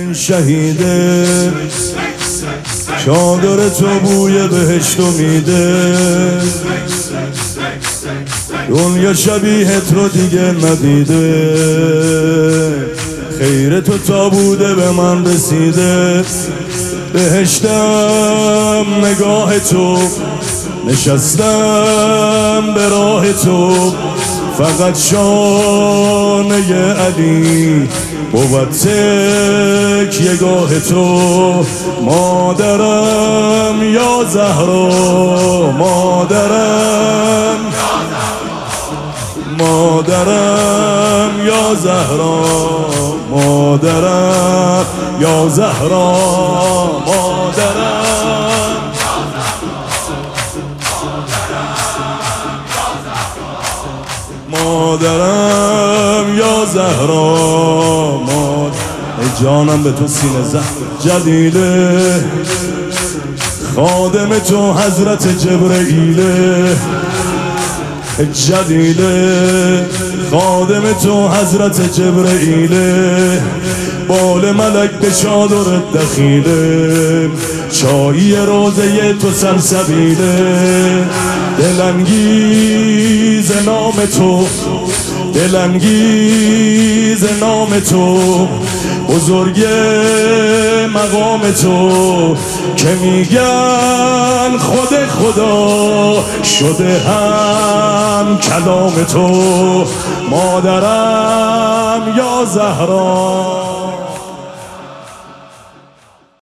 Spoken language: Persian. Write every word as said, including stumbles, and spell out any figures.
این شهیده، چادر تو بوی بهشت میده. دنیا شبیهت رو دیگه ندیده، خیر تو تا بوده به من رسیده. بهشتم نگاه تو، نشستم به راه تو. فقط شانه علی بود تکیه گاه تو. مادرم یا زهرا، مادرم مادرم یا زهرا، مادرم یا زهرا، مادرم مادرم یا زهرا، مادرم. ای جانم به تو سینه زهر جلیله، خادم تو حضرت جبرئیله. جلیله خادم تو حضرت جبرئیله، بال ملک به چادرت دخیله. چایی روزه تو سلسبیله، دلانگیز نام تو، دلانگیز نام تو. بزرگ مقام تو که میگن خود خدا شده هم کلام تو. مادرم یا زهرا.